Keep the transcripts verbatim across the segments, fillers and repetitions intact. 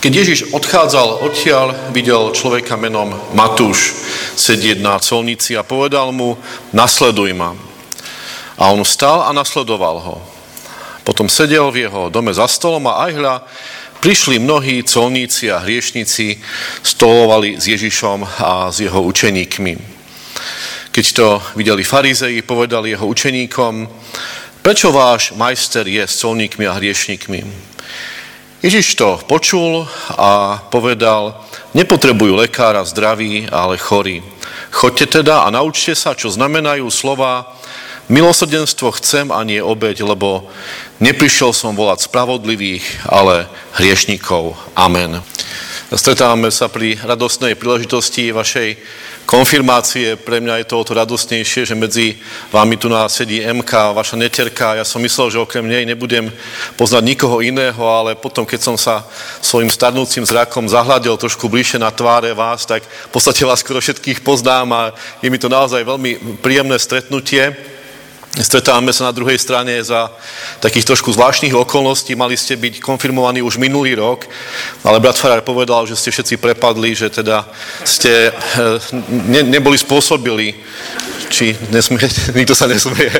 Keď Ježiš odchádzal odtiaľ, videl človeka menom Matúš sedieť na colnici a povedal mu: nasleduj ma. A on vstal a nasledoval ho. Potom sedel v jeho dome za stolom a aj hľa, prišli mnohí colníci a hriešnici, stolovali s Ježišom a s jeho učeníkmi. Keď to videli farizei, povedali jeho učeníkom: prečo váš majster je s colníkmi a hriešnikmi? Ježiš to počul a povedal: nepotrebujú lekára zdraví, ale chorí. Choďte teda a naučte sa, čo znamenajú slová: milosrdenstvo chcem a nie obeť, lebo neprišiel som volať spravodlivých, ale hriešnikov. Amen. Stretávame sa pri radostnej príležitosti vašej konfirmácie. Pre mňa je to o to radostnejšie, že medzi vami tu nás sedí Emka, vaša neterka. Ja som myslel, že okrem nej nebudem poznať nikoho iného, ale potom, keď som sa svojim starnúcim zrakom zahľadil trošku bližšie na tváre vás, tak v podstate vás skoro všetkých poznám a je mi to naozaj veľmi príjemné stretnutie. Stretávame sa na druhej strane za takých trošku zvláštnych okolností. Mali ste byť konfirmovaní už minulý rok, ale brat farár povedal, že ste všetci prepadli, že teda ste ne, neboli spôsobili. Či nesmiete? Nikto sa nesmie.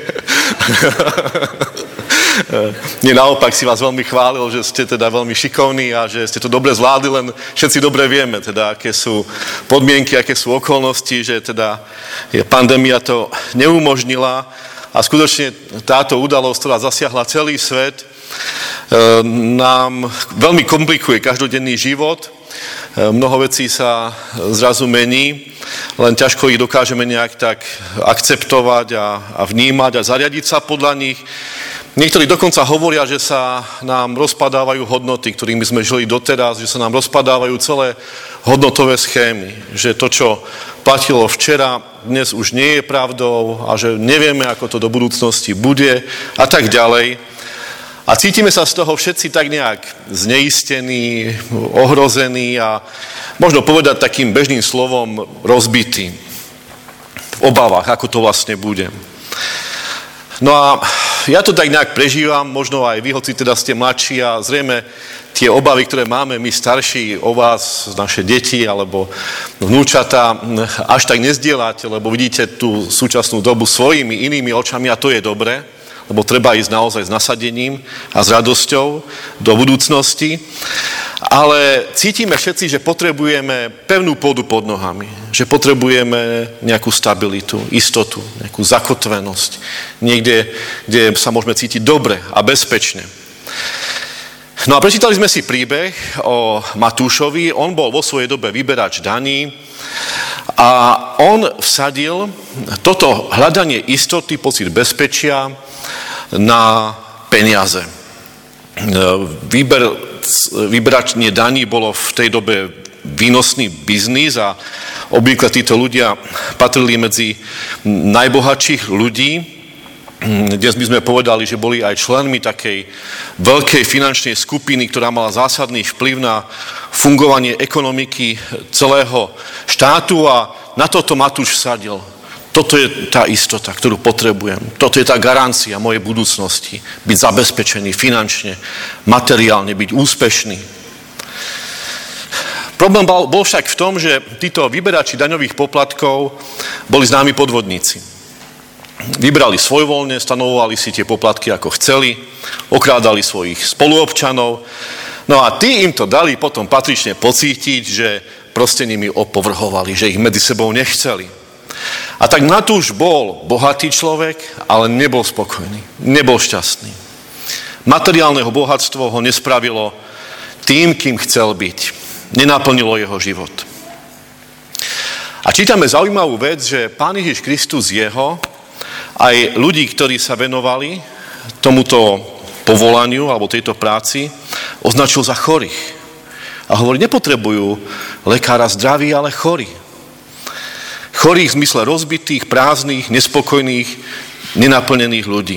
Nie, naopak si vás veľmi chválil, že ste teda veľmi šikovní a že ste to dobre zvládli, len všetci dobre vieme, teda, aké sú podmienky, aké sú okolnosti, že teda pandémia to neumožnila. A skutočne táto udalosť, ktorá zasiahla celý svet, nám veľmi komplikuje každodenný život. Mnoho vecí sa zrazu mení, len ťažko ich dokážeme nejak tak akceptovať a, a vnímať a zariadiť sa podľa nich. Niektorí dokonca hovoria, že sa nám rozpadávajú hodnoty, ktorými sme žili doteraz, že sa nám rozpadávajú celé hodnotové schémy, že to, čo platilo včera, dnes už nie je pravdou a že nevieme, ako to do budúcnosti bude a tak ďalej. A cítime sa z toho všetci tak nejak zneistení, ohrození a možno povedať takým bežným slovom rozbití. V obavách, ako to vlastne bude. No a ja to tak nejak prežívam, možno aj vy, hoci teda ste mladší a zrejme tie obavy, ktoré máme my starší o vás, naše deti alebo vnúčatá, až tak nezdielate, lebo vidíte tú súčasnú dobu svojimi inými očami a to je dobre, lebo treba ísť naozaj s nasadením a s radosťou do budúcnosti. Ale cítime všetci, že potrebujeme pevnú pôdu pod nohami, že potrebujeme nejakú stabilitu, istotu, nejakú zakotvenosť, niekde, kde sa môžeme cítiť dobre a bezpečne. No a prečítali sme si príbeh o Matúšovi. On bol vo svojej dobe vyberač daní a on vsadil toto hľadanie istoty, pocit bezpečia na peniaze. Výber, vyberanie daní bolo v tej dobe výnosný biznis a obvykle títo ľudia patrili medzi najbohatších ľudí. Dnes by sme povedali, že boli aj členmi takej veľkej finančnej skupiny, ktorá mala zásadný vplyv na fungovanie ekonomiky celého štátu a na toto Matúš vsadil. Toto je tá istota, ktorú potrebujem. Toto je tá garancia mojej budúcnosti. Byť zabezpečený finančne, materiálne, byť úspešný. Problém bol však v tom, že títo vyberači daňových poplatkov boli známi podvodníci. Vybrali svojvoľne, stanovovali si tie poplatky ako chceli, okrádali svojich spoluobčanov. No a tí im to dali potom patrične pocítiť, že proste nimi opovrhovali, že ich medzi sebou nechceli. A tak Matúš bol bohatý človek, ale nebol spokojný, nebol šťastný. Materiálneho bohatstvo ho nespravilo tým, kým chcel byť. Nenaplnilo jeho život. A čítame zaujímavú vec, že Pán Ježiš Kristus jeho, aj ľudí, ktorí sa venovali tomuto povolaniu alebo tejto práci, označil za chorých. A hovorí, nepotrebujú lekára zdraví, ale chorí. Chorých v zmysle rozbitých, prázdnych, nespokojných, nenaplnených ľudí.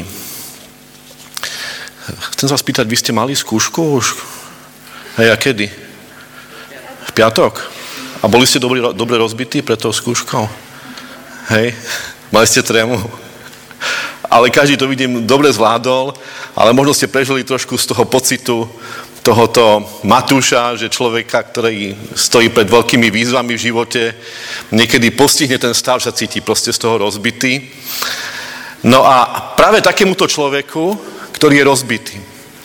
Chcem sa spýtať, vy ste mali skúšku už? Hej, a kedy? V piatok? A boli ste dobre, dobre rozbití pred tou skúškou? Hej? Mali ste trému? Ale každý to vidím dobre zvládol, ale možno ste prežili trošku z toho pocitu tohoto Matúša, že človeka, ktorý stojí pred veľkými výzvami v živote, niekedy postihne ten stav, že sa cíti proste z toho rozbitý. No a práve takémuto človeku, ktorý je rozbitý,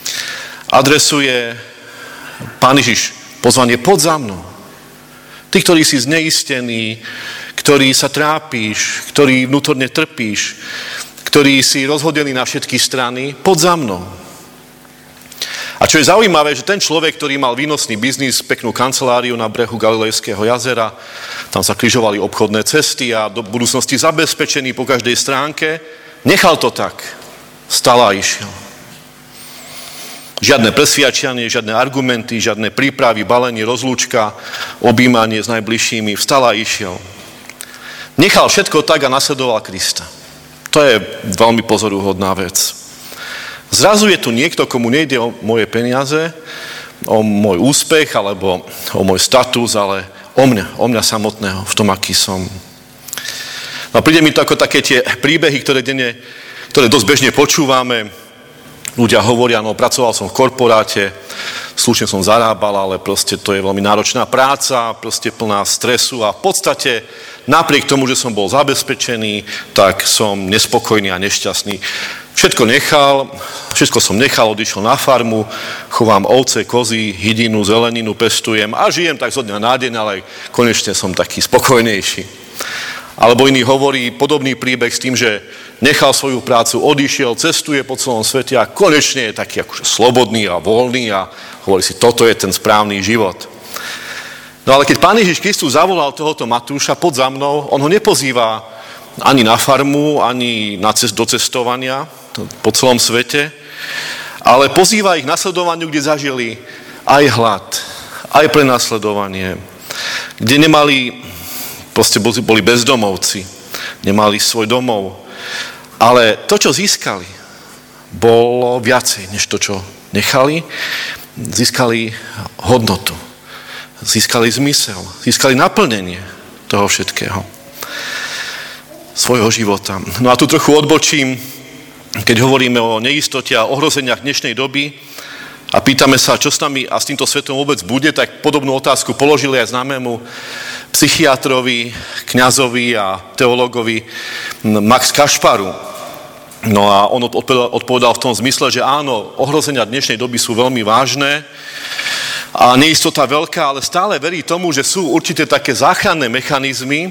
adresuje Pán Ježiš pozvanie: poď za mnou. Ty, ktorý si zneistený, ktorý sa trápíš, ktorý vnútorne trpíš, ktorý si rozhodený na všetky strany, poď za mnou. A čo je zaujímavé, že ten človek, ktorý mal výnosný biznis, peknú kanceláriu na brehu Galilejského jazera, tam sa križovali obchodné cesty a do budúcnosti zabezpečený po každej stránke, nechal to tak. Stal a išiel. Žiadne presviačanie, žiadne argumenty, žiadne prípravy, balenie, rozlúčka, objímanie s najbližšími. Vstal a išiel. Nechal všetko tak a nasledoval Krista. To je veľmi pozoruhodná vec. Zrazu je tu niekto, komu nejde o moje peniaze, o môj úspech, alebo o môj status, ale o mňa, o mňa samotného, v tom, aký som. No a príde mi to ako také tie príbehy, ktoré denne, ktoré dosť bežne počúvame. Ľudia hovoria: no, pracoval som v korporáte, slušne som zarábal, ale proste to je veľmi náročná práca, proste plná stresu a v podstate napriek tomu, že som bol zabezpečený, tak som nespokojný a nešťastný. Všetko nechal, všetko som nechal, odišiel na farmu, chovám ovce, kozy, hydinu, zeleninu, pestujem a žijem tak zo dňa na deň, ale konečne som taký spokojnejší. Alebo iný hovorí podobný príbeh s tým, že nechal svoju prácu, odišiel, cestuje po celom svete a konečne je taký akože slobodný a voľný a hovorí si: toto je ten správny život. No ale keď Pán Ježiš Kristus zavolal tohoto Matúša: poď za mnou, on ho nepozýva ani na farmu, ani na cest do cestovania po celom svete, ale pozýva ich k nasledovaniu, kde zažili aj hlad, aj prenasledovanie, kde nemali, proste boli bezdomovci, nemali svoj domov, ale to, čo získali, bolo viacej, než to, čo nechali. Získali hodnotu, získali zmysel, získali naplnenie toho všetkého, svojho života. No a tu trochu odbočím, keď hovoríme o neistote a ohrozeniach dnešnej doby a pýtame sa, čo s nami a s týmto svetom vôbec bude, tak podobnú otázku položili aj známemu psychiatrovi, kňazovi a teológovi Max Kašparu. No a on odpovedal v tom zmysle, že áno, ohrozenia dnešnej doby sú veľmi vážne a neistota veľká, ale stále verí tomu, že sú určité také záchranné mechanizmy,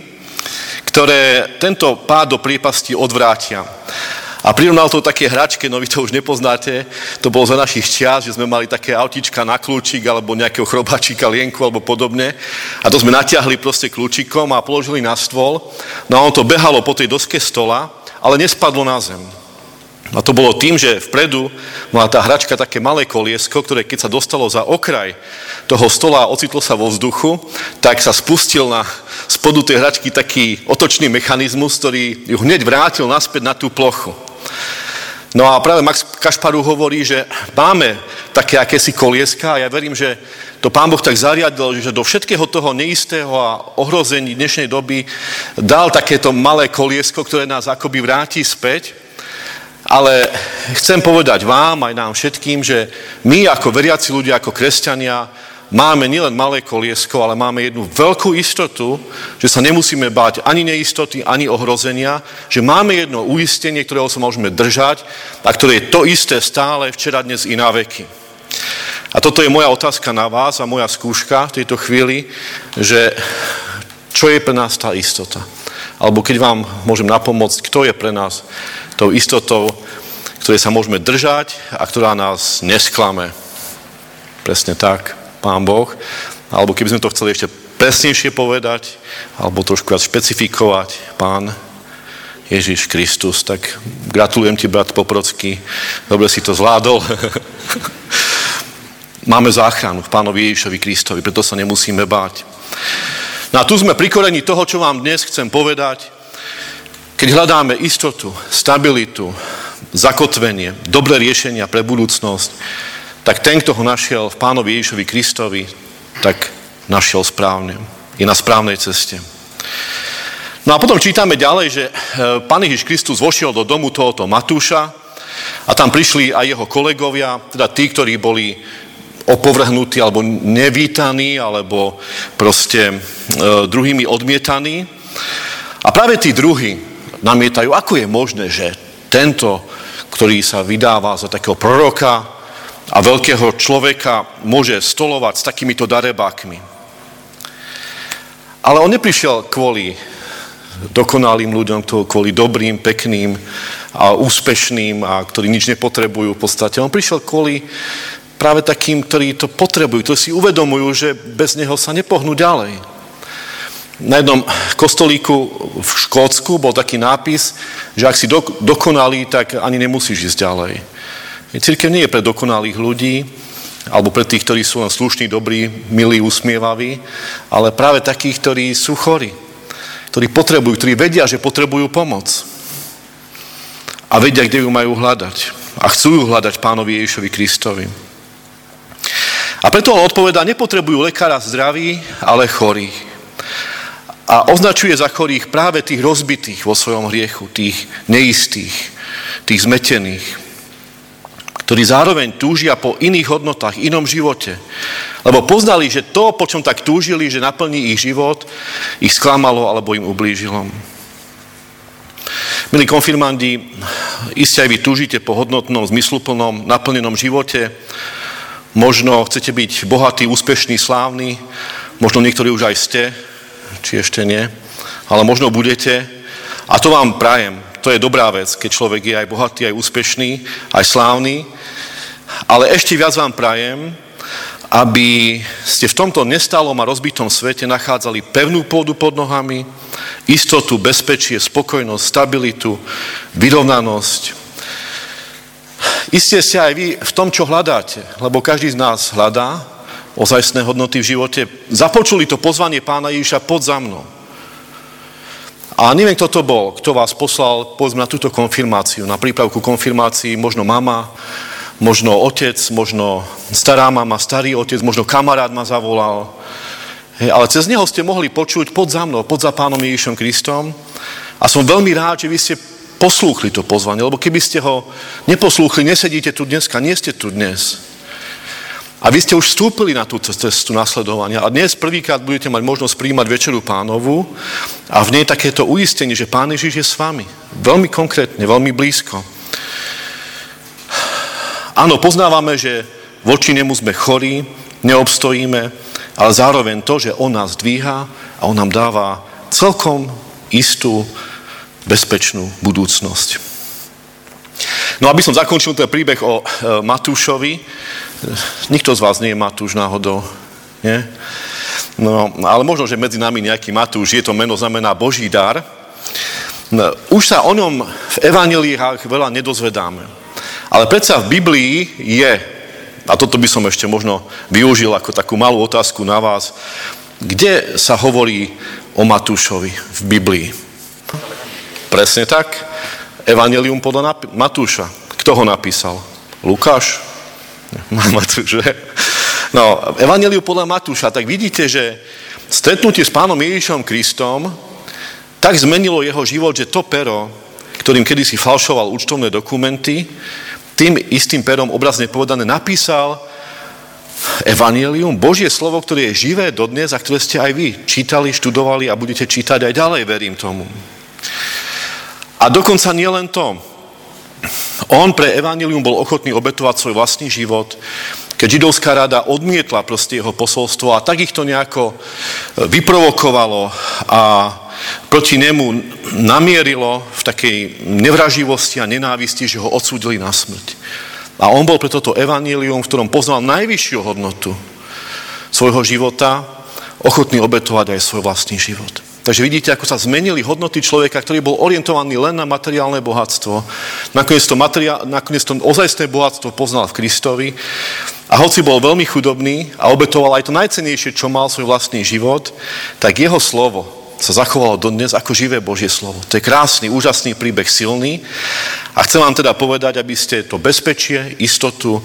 ktoré tento pád do priepasti odvrátia. A prirovnal to také hračke, no vy to už nepoznáte, to bolo za našich čias, že sme mali také autička na kľúčik alebo nejakého chrobáčika, lienku alebo podobne a to sme natiahli proste kľúčikom a položili na stôl. No a on to behalo po tej doske stola, ale nespadlo na zem. A to bolo tým, že vpredu mala tá hračka také malé koliesko, ktoré keď sa dostalo za okraj toho stola a ocitlo sa vo vzduchu, tak sa spustil na spodu tej hračky taký otočný mechanizmus, ktorý ju hneď vrátil naspäť na tú plochu. No a práve Max Kašparu hovorí, že máme také akési kolieska a ja verím, že to Pán Boh tak zariadil, že do všetkého toho neistého a ohrození dnešnej doby dal takéto malé koliesko, ktoré nás akoby vráti späť. Ale chcem povedať vám, aj nám všetkým, že my ako veriaci ľudia, ako kresťania, máme nielen malé koliesko, ale máme jednu veľkú istotu, že sa nemusíme báť ani neistoty, ani ohrozenia, že máme jedno uistenie, ktorého sa môžeme držať a ktoré je to isté stále, včera, dnes i na veky. A toto je moja otázka na vás a moja skúška v tejto chvíli, že čo je pre nás tá istota? Alebo keď vám môžem napomôcť, kto je pre nás tou istotou, ktorej sa môžeme držať a ktorá nás nesklame. Presne tak, Pán Boh. Alebo keby sme to chceli ešte presnejšie povedať, alebo trošku viac špecifikovať, Pán Ježiš Kristus. Tak gratulujem ti, brat Poprocký, dobre si to zvládol. Máme záchranu v Pánovi Ježišovi Kristovi, preto sa nemusíme báť. No a tu sme pri koreni toho, čo vám dnes chcem povedať. Keď hľadáme istotu, stabilitu, zakotvenie, dobré riešenia pre budúcnosť, tak ten, kto ho našiel v Pánovi Ježišovi Kristovi, tak našiel správne. Je na správnej ceste. No a potom čítame ďalej, že Pán Ježiš Kristus vošiel do domu tohoto Matúša a tam prišli aj jeho kolegovia, teda tí, ktorí boli opovrhnutí, alebo nevítaní, alebo proste e, druhými odmietaní. A práve tí druhí namietajú, ako je možné, že tento, ktorý sa vydáva za takého proroka a veľkého človeka, môže stolovať s takýmito darebákmi. Ale on neprišiel kvôli dokonalým ľuďom, kvôli dobrým, pekným a úspešným, a ktorí nič nepotrebujú v podstate. On prišiel kvôli práve takým, ktorí to potrebujú, ktorí si uvedomujú, že bez neho sa nepohnú ďalej. Na jednom kostolíku v Škótsku bol taký nápis, že ak si do, dokonalý, tak ani nemusíš ísť ďalej. Cirkev nie je pre dokonalých ľudí, alebo pre tých, ktorí sú len slušní, dobrí, milí, usmievaví, ale práve takých, ktorí sú chorí, ktorí potrebujú, ktorí vedia, že potrebujú pomoc. A vedia, kde ju majú hľadať. A chcú ju hľadať Pánovi Ježišovi Kristovi. A preto on odpovedá, nepotrebujú lekára zdraví, ale chorých. A označuje za chorých práve tých rozbitých vo svojom hriechu, tých neistých, tých zmetených, ktorí zároveň túžia po iných hodnotách, inom živote. Lebo poznali, že to, po čom tak túžili, že naplní ich život, ich sklamalo alebo im ublížilo. Milí konfirmandi, iste aj vy túžite po hodnotnom, zmysluplnom, naplnenom živote. Možno chcete byť bohatý, úspešný, slávny, možno niektorí už aj ste, či ešte nie, ale možno budete. A to vám prajem. To je dobrá vec, keď človek je aj bohatý, aj úspešný, aj slávny. Ale ešte viac vám prajem, aby ste v tomto nestálom a rozbitom svete nachádzali pevnú pôdu pod nohami, istotu, bezpečie, spokojnosť, stabilitu, vyrovnanosť. Isté ste aj vy v tom, čo hľadáte, lebo každý z nás hľadá ozajstné hodnoty v živote. Započuli to pozvanie Pána Ježiša, poď za mnou. A neviem, kto to bol, kto vás poslal, povedzme, na túto konfirmáciu, na prípravku konfirmácií, možno mama, možno otec, možno stará mama, starý otec, možno kamarát ma zavolal. Hej, ale cez neho ste mohli počuť, poď za mnou, poď za Pánom Ježišom Kristom. A som veľmi rád, že vy ste poslúchli to pozvanie, lebo keby ste ho neposlúchli, nesedíte tu dneska, nie ste tu dnes. A vy ste už vstúpili na tú cestu nasledovania a dnes prvýkrát budete mať možnosť prijímať Večeru Pánovu a v nej takéto uistenie, že Pán Ježiš je s vami. Veľmi konkrétne, veľmi blízko. Áno, poznávame, že voči nemu sme chorí, neobstojíme, ale zároveň to, že on nás dvíha a on nám dáva celkom istú, bezpečnú budúcnosť. No aby som zakončil ten príbeh o e, Matúšovi. Nikto z vás nie je Matúš náhodou, nie? No, ale možno, že medzi nami nejaký Matúš, je to meno, znamená Boží dar. No, už sa o ňom v evanjeliách veľa nedozvedáme. Ale predsa v Biblii je, a toto by som ešte možno využil ako takú malú otázku na vás, kde sa hovorí o Matúšovi v Biblii? Presne tak. Evanjelium podľa Matúša. Kto ho napísal? Lukáš? Matúš, že? No, Evanjelium podľa Matúša. Tak vidíte, že stretnutie s Pánom Ježišom Kristom tak zmenilo jeho život, že to pero, ktorým kedysi falšoval účtovné dokumenty, tým istým perom, obrazne povedané, napísal Evanjelium, Božie slovo, ktoré je živé dodnes a ktoré ste aj vy čítali, študovali a budete čítať aj ďalej, verím tomu. A dokonca nie len to. On pre evanjelium bol ochotný obetovať svoj vlastný život, keď židovská rada odmietla proste jeho posolstvo a tak ich to nejako vyprovokovalo a proti nemu namierilo v takej nevraživosti a nenávisti, že ho odsúdili na smrť. A on bol pre toto evanjelium, v ktorom poznal najvyššiu hodnotu svojho života, ochotný obetovať aj svoj vlastný život. Takže vidíte, ako sa zmenili hodnoty človeka, ktorý bol orientovaný len na materiálne bohatstvo. Nakoniec to, materiál, nakoniec to ozajstné bohatstvo poznal v Kristovi. A hoci bol veľmi chudobný a obetoval aj to najcennejšie, čo mal, svoj vlastný život, tak jeho slovo sa zachovalo dodnes ako živé Božie slovo. To je krásny, úžasný príbeh, silný. A chcem vám teda povedať, aby ste to bezpečie, istotu,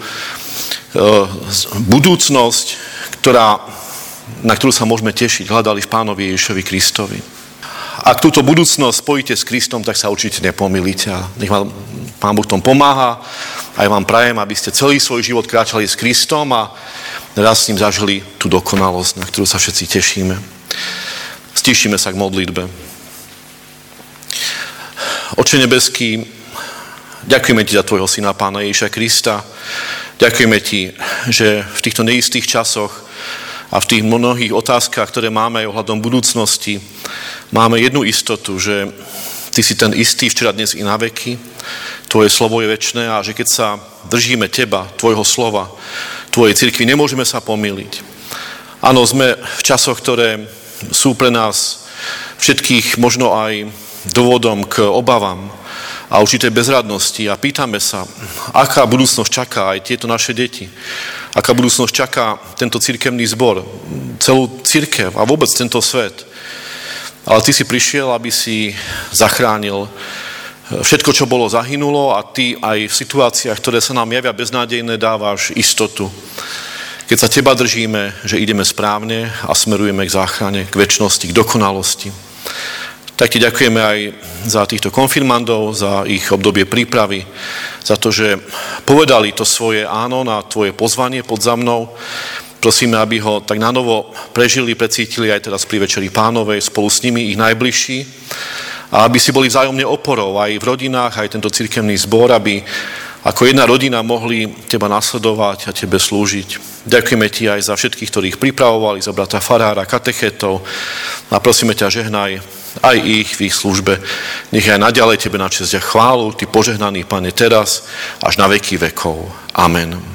budúcnosť, ktorá na ktorú sa môžeme tešiť, hľadali v Pánovi Ježišovi Kristovi. Ak túto budúcnosť spojíte s Kristom, tak sa určite nepomýlite a nech vám Pán Boh tom pomáha aj vám prajem, aby ste celý svoj život kráčali s Kristom a raz s ním zažili tú dokonalosť, na ktorú sa všetci tešíme. Stíšime sa k modlitbe. Oče nebeský, ďakujeme ti za tvojho syna, Pána Ježiša Krista. Ďakujeme ti, že v týchto neistých časoch a v tých mnohých otázkach, ktoré máme aj ohľadom budúcnosti, máme jednu istotu, že ty si ten istý včera, dnes i na veky. Tvoje slovo je večné a že keď sa držíme teba, tvojho slova, tvojej cirkvi, nemôžeme sa pomýliť. Áno, sme v časoch, ktoré sú pre nás všetkých možno aj dôvodom k obavám a určitej bezradnosti a pýtame sa, aká budúcnosť čaká aj tieto naše deti, aká budúcnosť čaká tento cirkevný zbor, celú cirkev a vôbec tento svet. Ale ty si prišiel, aby si zachránil všetko, čo bolo, zahynulo a ty aj v situáciách, ktoré sa nám javia beznádejné, dávaš istotu. Keď sa teba držíme, že ideme správne a smerujeme k záchrane, k večnosti, k dokonalosti. Tak ti ďakujeme aj za týchto konfirmandov, za ich obdobie prípravy, za to, že povedali to svoje áno na tvoje pozvanie pod za mnou. Prosíme, aby ho tak nanovo prežili, precítili aj teraz pri Večeri Pánovej, spolu s nimi ich najbližší a aby si boli vzájomne oporou aj v rodinách, aj tento cirkevný zbor, aby ako jedna rodina mohli teba nasledovať a tebe slúžiť. Ďakujeme ti aj za všetkých, ktorých pripravovali, za brata farára, katechetov a prosíme ťa, žehnaj aj ich v ich službe. Nech aj naďalej tebe na česť a chválu, ty požehnaný, Pane, teraz až na veky vekov. Amen.